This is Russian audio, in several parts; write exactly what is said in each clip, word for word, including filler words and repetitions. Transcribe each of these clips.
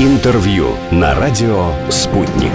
Интервью на радио «Спутник».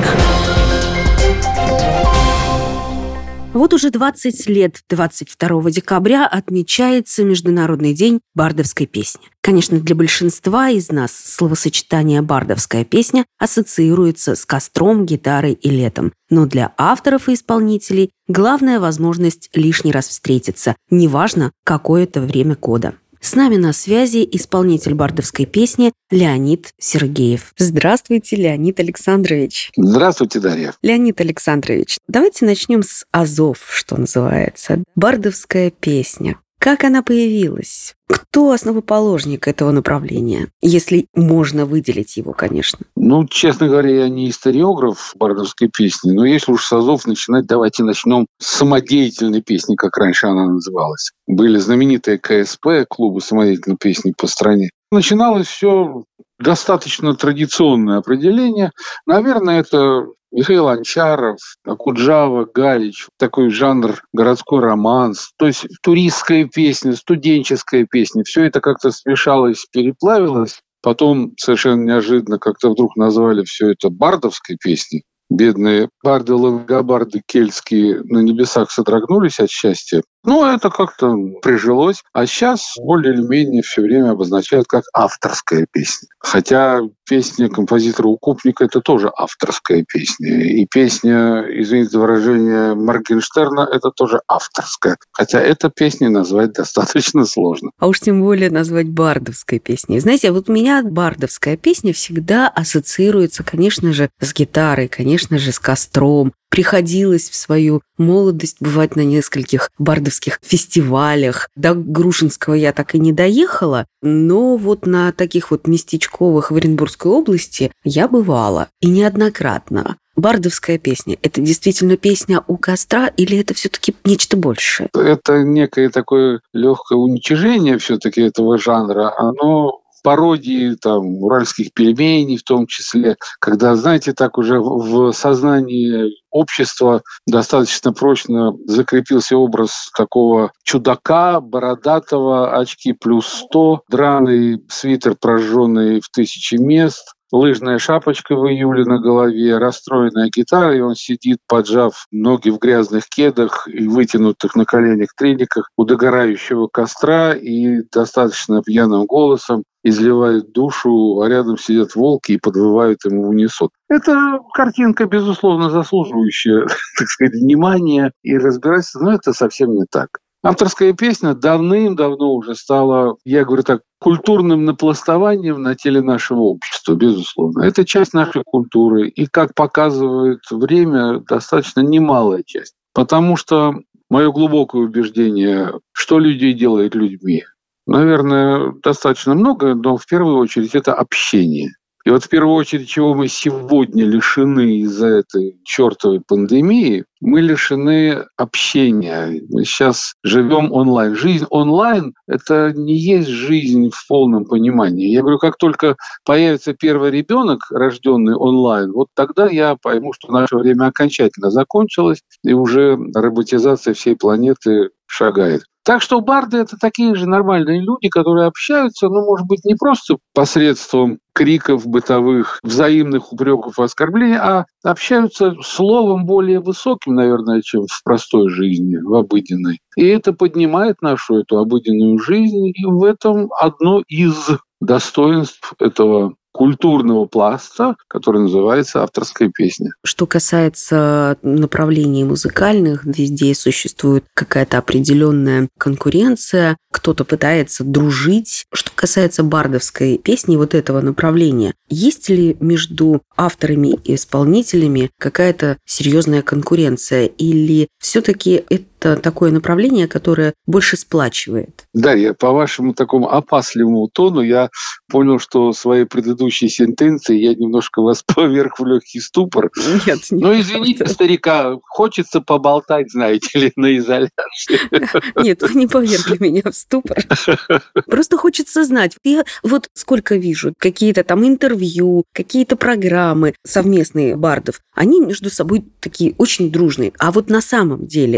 Вот уже двадцать лет, двадцать второго декабря, отмечается Международный день бардовской песни. Конечно, для большинства из нас словосочетание «бардовская песня» ассоциируется с костром, гитарой и летом. Но для авторов и исполнителей главная возможность лишний раз встретиться, неважно, какое это время года. С нами на связи исполнитель бардовской песни Леонид Сергеев. Здравствуйте, Леонид Александрович. Здравствуйте, Дарья. Леонид Александрович, давайте начнем с азов, что называется. Бардовская песня. Как она появилась? Кто основоположник этого направления? Если можно выделить его, конечно. Ну, честно говоря, я не историограф бардовской песни, но если уж с азов начинать, давайте начнем с самодеятельной песни, как раньше она называлась. Были знаменитые ка эс пэ, клубы самодеятельной песни по стране. Начиналось все достаточно традиционное определение. Наверное, это Михаил Анчаров, Акуджава, Галич, такой жанр городской романс, то есть туристская песня, студенческая песня. Все это как-то смешалось, переплавилось. Потом совершенно неожиданно как-то вдруг назвали все это бардовской песней. Бедные барды, лангобарды кельтские на небесах содрогнулись от счастья. Ну, это как-то прижилось. А сейчас более или менее все время обозначают как авторская песня. Хотя песня композитора Укупника – это тоже авторская песня. И песня, извините за выражение, Моргенштерна – это тоже авторская. Хотя эту песню назвать достаточно сложно. А уж тем более назвать бардовской песней. Знаете, вот у меня бардовская песня всегда ассоциируется, конечно же, с гитарой, конечно же, с костром. Приходилось в свою молодость бывать на нескольких бардовских фестивалях. До Грушинского я так и не доехала, но вот на таких вот местечковых в Оренбургской области я бывала, и неоднократно. Бардовская песня – это действительно песня у костра или это все-таки нечто большее? Это некое такое легкое уничижение все-таки этого жанра. Оно пародии там, уральских пельменей в том числе, когда, знаете, так уже в сознании общества достаточно прочно закрепился образ такого чудака, бородатого, очки плюс сто, драный свитер, прожженный в тысячи мест, лыжная шапочка в июле на голове, расстроенная гитара, и он сидит, поджав ноги в грязных кедах и вытянутых на коленях трениках у догорающего костра и достаточно пьяным голосом изливает душу, а рядом сидят волки и подвывают ему в унисон. Это картинка, безусловно, заслуживающая, так сказать, внимания и разбирательства, но это совсем не так. Авторская песня давным-давно уже стала, я говорю так, культурным напластованием на теле нашего общества, безусловно. Это часть нашей культуры, и, как показывает время, достаточно немалая часть. Потому что мое глубокое убеждение, что людей делает людьми, наверное, достаточно много, но в первую очередь это общение. И вот в первую очередь, чего мы сегодня лишены из-за этой чертовой пандемии, мы лишены общения. Мы сейчас живем онлайн. Жизнь онлайн – это не есть жизнь в полном понимании. Я говорю, как только появится первый ребенок, рожденный онлайн, вот тогда я пойму, что наше время окончательно закончилось, и уже роботизация всей планеты шагает. Так что барды – это такие же нормальные люди, которые общаются, ну, может быть, не просто посредством криков бытовых, взаимных упреков и оскорблений, а общаются словом более высоким, наверное, чем в простой жизни, в обыденной. И это поднимает нашу эту обыденную жизнь, и в этом одно из достоинств этого культурного пласта, который называется авторская песня. Что касается направлений музыкальных, везде существует какая-то определенная конкуренция, кто-то пытается дружить. Что касается бардовской песни, вот этого направления, есть ли между авторами и исполнителями какая-то серьезная конкуренция, или все-таки это такое направление, которое больше сплачивает? Дарья, по вашему такому опасливому тону я понял, что своей предыдущей сентенцией я немножко вас поверг в легкий ступор. Нет, не Но извините, правда. Старика, хочется поболтать, знаете ли, на изоляции. Нет, вы не повергли меня в ступор. Просто хочется знать. Я вот сколько вижу, какие-то там интервью, какие-то программы совместные бардов, они между собой такие очень дружные. А вот на самом деле за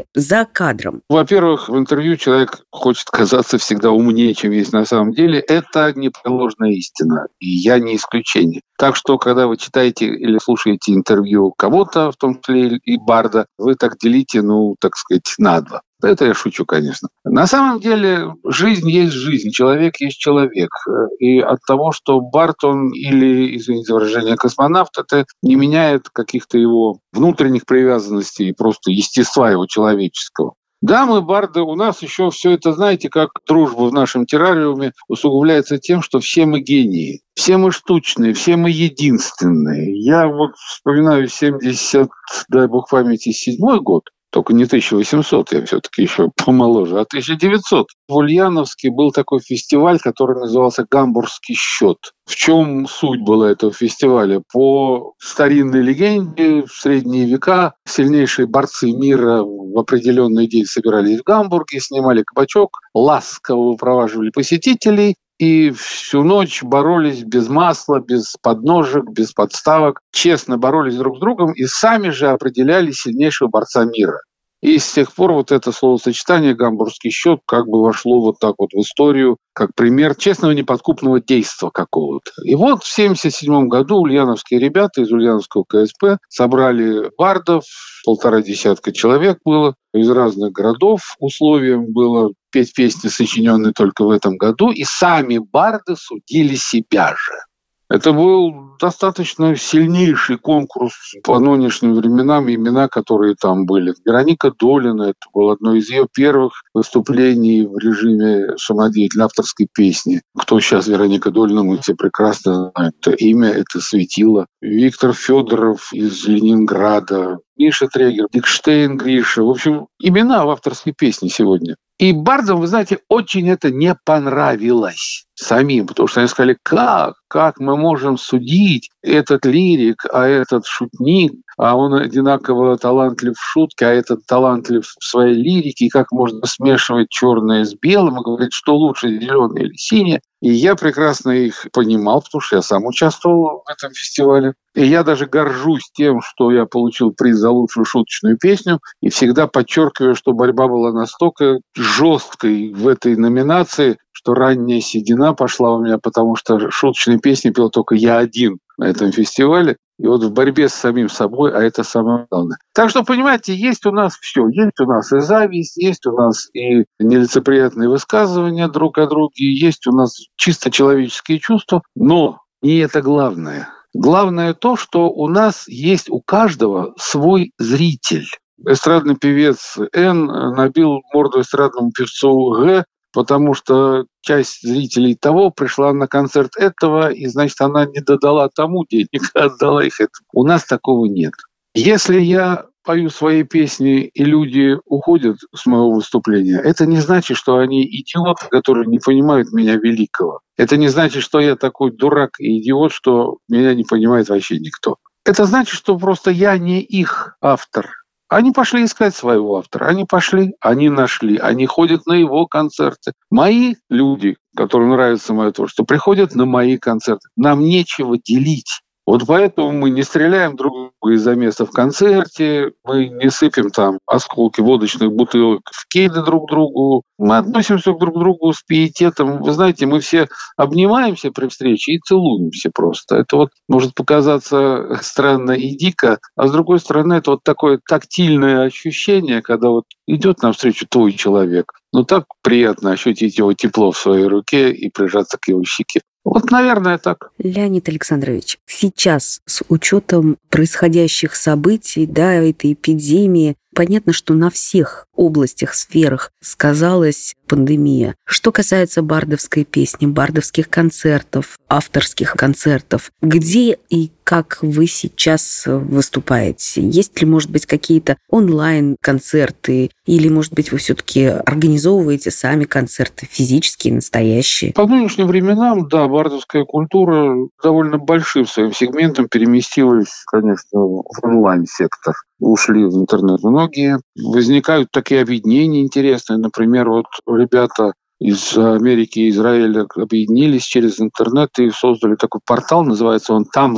кадром? Во-первых, в интервью человек хочет казаться всегда умнее, чем есть на самом деле. Это непреложная истина, и я не исключение. Так что, когда вы читаете или слушаете интервью кого-то, в том числе и барда, вы так делите, ну, так сказать, на два. Это я шучу, конечно. На самом деле жизнь есть жизнь, человек есть человек. И от того, что бард он или, извините за выражение, космонавт, это не меняет каких-то его внутренних привязанностей и просто естества его человеческого. Да, мы барды, у нас еще все это, знаете, как дружба в нашем террариуме усугубляется тем, что все мы гении, все мы штучные, все мы единственные. Я вот вспоминаю семьдесят, дай бог памяти, седьмой год, только не тысяча восемьсот, я все-таки еще помоложе, а тысяча девятьсот. В Ульяновске был такой фестиваль, который назывался «Гамбургский счет». В чем суть была этого фестиваля? По старинной легенде, в средние века сильнейшие борцы мира в определенный день собирались в Гамбурге, снимали кабачок, ласково выпроваживали посетителей и всю ночь боролись без масла, без подножек, без подставок. Честно боролись друг с другом и сами же определяли сильнейшего борца мира. И с тех пор вот это словосочетание «гамбургский счет» как бы вошло вот так вот в историю, как пример честного неподкупного действа какого-то. И вот в семьдесят седьмом году ульяновские ребята из Ульяновского ка эс пэ собрали бардов, полтора десятка человек было, из разных городов. Условием было петь песни, сочиненные только в этом году, и сами барды судили себя же. Это был достаточно сильнейший конкурс по нынешним временам, имена, которые там были. Вероника Долина, это было одно из ее первых выступлений в режиме самодеятельной авторской песни. Кто сейчас Вероника Долина, мы все прекрасно знаем. Это имя, это светило. Виктор Федоров из Ленинграда, Миша Трегер, Дикштейн Гриша. В общем, имена в авторской песне сегодня. И бардам, вы знаете, очень это не понравилось самим, потому что они сказали, как, как мы можем судить этот лирик, а этот шутник, а он одинаково талантлив в шутке, а этот талантлив в своей лирике, и как можно смешивать черное с белым и говорить, что лучше, зеленое или синее. И я прекрасно их понимал, потому что я сам участвовал в этом фестивале. И я даже горжусь тем, что я получил приз за лучшую шуточную песню, и всегда подчеркиваю, что борьба была настолько жесткой в этой номинации, что ранняя седина пошла у меня, потому что шуточные песни пел только я один на этом фестивале. И вот в борьбе с самим собой, а это самое главное. Так что, понимаете, есть у нас все. Есть у нас и зависть, есть у нас и нелицеприятные высказывания друг о друге, есть у нас чисто человеческие чувства. Но не это главное. Главное то, что у нас есть у каждого свой зритель. Эстрадный певец Н набил морду эстрадному певцу Г, потому что часть зрителей того пришла на концерт этого, и, значит, она не додала тому денег, а отдала их этому. У нас такого нет. Если я пою свои песни, и люди уходят с моего выступления, это не значит, что они идиоты, которые не понимают меня великого. Это не значит, что я такой дурак и идиот, что меня не понимает вообще никто. Это значит, что просто я не их автор. Они пошли искать своего автора. Они пошли, они нашли, они ходят на его концерты. Мои люди, которым нравится мое творчество, приходят на мои концерты. Нам нечего делить. Вот поэтому мы не стреляем друг друга из-за места в концерте, мы не сыпем там осколки водочных бутылок в кеды друг другу. Мы относимся друг к другу с пиететом. Вы знаете, мы все обнимаемся при встрече и целуемся просто. Это вот может показаться странно и дико, а с другой стороны, это вот такое тактильное ощущение, когда вот идет навстречу твой человек. Ну так приятно ощутить его тепло в своей руке и прижаться к его щеке. Вот, наверное, так. Леонид Александрович, сейчас с учетом происходящих событий, да, этой эпидемии, понятно, что на всех областях, сферах сказалась пандемия. Что касается бардовской песни, бардовских концертов, авторских концертов, где и как вы сейчас выступаете? Есть ли, может быть, какие-то онлайн-концерты? Или, может быть, вы все-таки организовываете сами концерты, физические, настоящие? По нынешним временам, да, бардовская культура довольно большим своим сегментом переместилась, конечно, в онлайн-сектор. Ушли в интернет многие. Возникают такие объединения интересные. Например, вот ребята из Америки и Израиля объединились через интернет и создали такой портал, называется он «Тамза».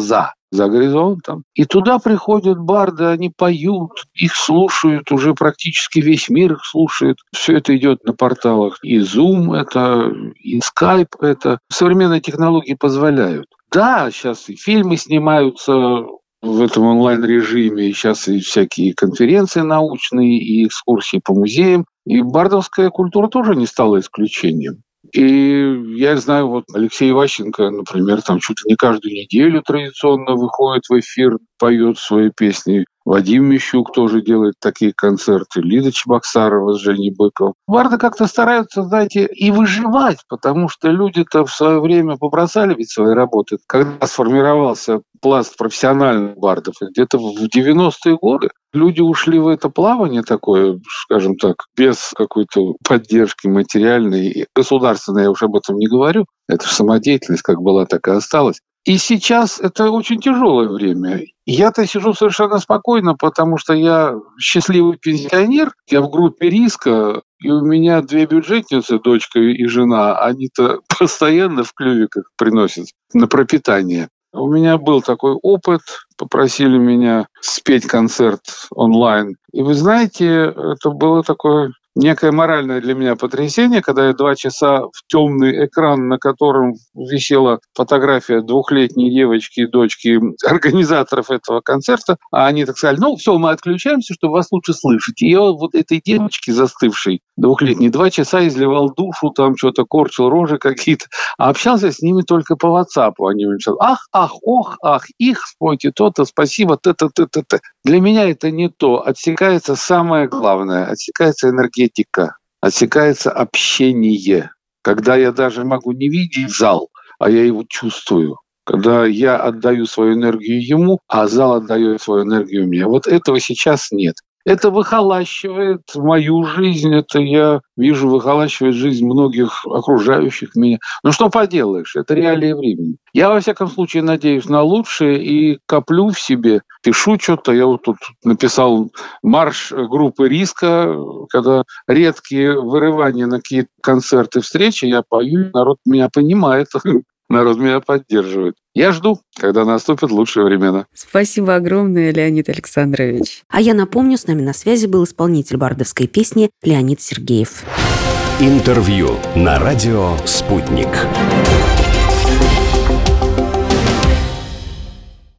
за горизонтом. И туда приходят барды, они поют, их слушают, уже практически весь мир их слушает. Все это идет на порталах. И Zoom это, и Skype это. Современные технологии позволяют. Да, сейчас и фильмы снимаются в этом онлайн-режиме, и сейчас и всякие конференции научные, и экскурсии по музеям. И бардовская культура тоже не стала исключением. И я знаю, вот Алексей Иващенко, например, там чуть ли не каждую неделю традиционно выходит в эфир, поет свои песни. Вадим Мищук тоже делает такие концерты. Лида Чебоксарова с Женей Быковым. Барды как-то стараются, знаете, и выживать, потому что люди-то в свое время побросали ведь свои работы. Когда сформировался пласт профессиональных бардов, где-то в девяностые годы люди ушли в это плавание такое, скажем так, без какой-то поддержки материальной, государственной, я уж об этом не говорю. Это же самодеятельность как была, так и осталась. И сейчас это очень тяжелое время. Я-то сижу совершенно спокойно, потому что я счастливый пенсионер, я в группе риска, и у меня две бюджетницы, дочка и жена, они-то постоянно в клювиках приносят на пропитание. У меня был такой опыт, попросили меня спеть концерт онлайн. И вы знаете, это было такое некое моральное для меня потрясение, когда я два часа в темный экран, на котором висела фотография двухлетней девочки и дочки организаторов этого концерта, а они так сказали, ну все, мы отключаемся, чтобы вас лучше слышать. И я вот этой девочке застывшей двухлетней два часа изливал душу, там что-то корчил, рожи какие-то, а общался с ними только по WhatsApp. Они мне писали, ах, ах, ох, ах, их, спойте то-то, спасибо, т-т-т-т-т. Для меня это не то. Отсекается самое главное, отсекается энергетика, отсекается общение. Когда я даже могу не видеть зал, а я его чувствую. Когда я отдаю свою энергию ему, а зал отдает свою энергию мне. Вот этого сейчас нет. Это выхолащивает мою жизнь, это я вижу, выхолащивает жизнь многих окружающих меня. Ну что поделаешь, это реалии времени. Я, во всяком случае, надеюсь на лучшее и коплю в себе, пишу что-то. Я вот тут написал марш группы риска, когда редкие вырывания на какие-то концерты, встречи, я пою, народ меня понимает. Народ меня поддерживает. Я жду, когда наступят лучшие времена. Спасибо огромное, Леонид Александрович. А я напомню, с нами на связи был исполнитель бардовской песни Леонид Сергеев. Интервью на радио «Спутник».